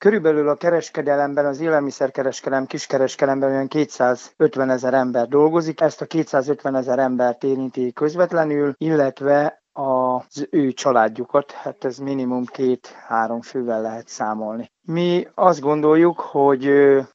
Körülbelül a kereskedelemben, az élelmiszerkereskedelem, kiskereskedelemben olyan 250 000 ember dolgozik. Ezt a 250 000 embert érinti közvetlenül, illetve az ő családjukat, hát ez minimum 2-3 fővel lehet számolni. Mi azt gondoljuk, hogy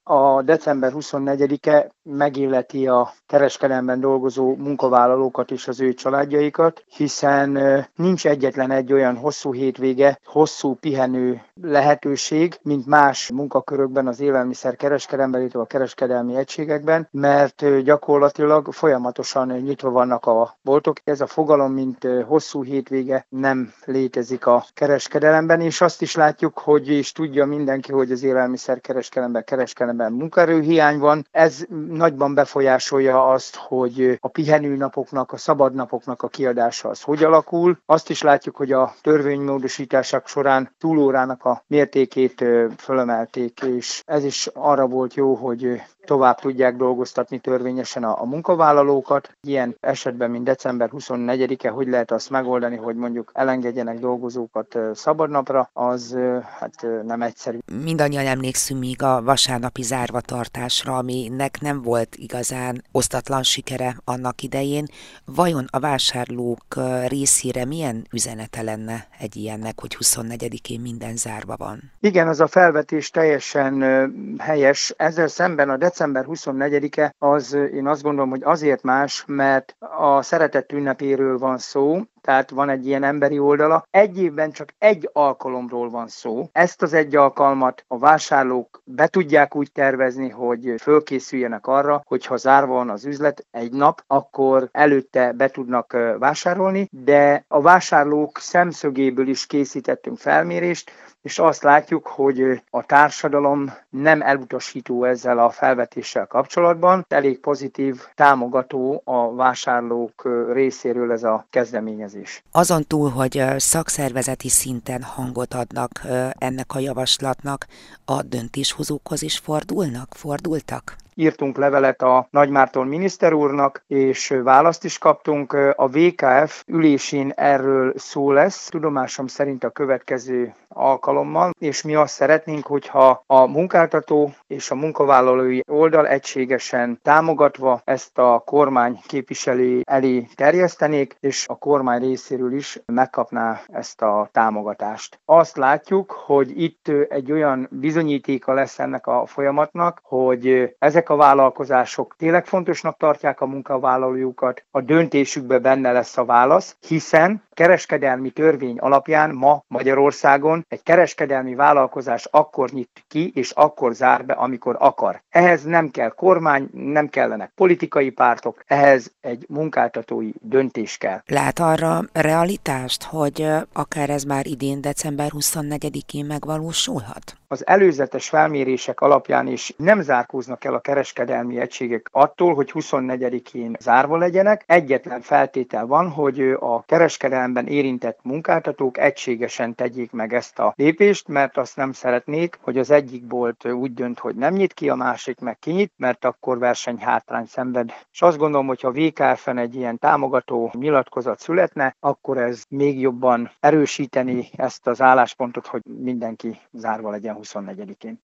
a december 24-e megilleti a kereskedelemben dolgozó munkavállalókat és az ő családjaikat, hiszen nincs egyetlen egy olyan hosszú hétvége, hosszú pihenő lehetőség, mint más munkakörökben az élelmiszerkereskedelemben, illetve a kereskedelmi egységekben, mert gyakorlatilag folyamatosan nyitva vannak a boltok. Ez a fogalom, mint hosszú hétvége nem létezik a kereskedelemben, és azt is látjuk, hogy és tudja mindenki, hogy az élelmiszerkereskedelemben munkaerőhiány van. Ez nagyban befolyásolja azt, hogy a pihenőnapoknak, a szabadnapoknak a kiadása az hogy alakul. Azt is látjuk, hogy a törvénymódosítások során túlórának a mértékét fölemelték, és ez is arra volt jó, hogy tovább tudják dolgoztatni törvényesen a munkavállalókat. Ilyen esetben, mint december 24-e, hogy lehet azt megoldani, hogy mondjuk elengedjenek dolgozókat szabadnapra, az hát nem egyszerű. Mindannyian emlékszünk még a vasárnapi zárvatartásra, aminek nem volt igazán osztatlan sikere annak idején. Vajon a vásárlók részére milyen üzenete lenne egy ilyennek, hogy 24-én minden zárva van? Igen, az a felvetés teljesen helyes. Ezzel szemben a december 24-e az, én azt gondolom, hogy azért más, mert a szeretet ünnepéről van szó, tehát van egy ilyen emberi oldala. Egy évben csak egy alkalomról van szó. Ezt az egy alkalmat a vásárlók be tudják úgy tervezni, hogy fölkészüljenek arra, hogy ha zárva van az üzlet egy nap, akkor előtte be tudnak vásárolni, de a vásárlók szemszögéből is készítettünk felmérést, és azt látjuk, hogy a társadalom nem elutasító ezzel a felvetéssel kapcsolatban. Elég pozitív, támogató a vásárlók részéről ez a kezdeményezés. Azon túl, hogy szakszervezeti szinten hangot adnak ennek a javaslatnak, a döntéshozókhoz is fordultak? Írtunk levelet a Nagymárton miniszter úrnak, és választ is kaptunk. A VKF ülésén erről szó lesz, tudomásom szerint a következő alkalommal, és mi azt szeretnénk, hogyha a munkáltató és a munkavállalói oldal egységesen támogatva ezt a kormány képviselői elé terjesztenék, és a kormány részéről is megkapná ezt a támogatást. Azt látjuk, hogy itt egy olyan bizonyítéka lesz ennek a folyamatnak, hogy ezek a vállalkozások tényleg fontosnak tartják a munkavállalójukat, a döntésükben benne lesz a válasz, hiszen kereskedelmi törvény alapján ma Magyarországon egy kereskedelmi vállalkozás akkor nyit ki és akkor zár be, amikor akar. Ehhez nem kell kormány, nem kellenek politikai pártok, ehhez egy munkáltatói döntés kell. Lát arra realitást, hogy akár ez már idén december 24-én megvalósulhat? Az előzetes felmérések alapján is nem zárkóznak el a kereskedelmi egységek attól, hogy 24-én zárva legyenek. Egyetlen feltétel van, hogy a kereskedelemben érintett munkáltatók egységesen tegyék meg ezt a lépést, mert azt nem szeretnék, hogy az egyik bolt úgy dönt, hogy nem nyit ki, a másik meg kinyit, mert akkor versenyhátrány szenved. És azt gondolom, hogy ha VKF-en egy ilyen támogató nyilatkozat születne, akkor ez még jobban erősíteni ezt az álláspontot, hogy mindenki zárva legyen 24-én.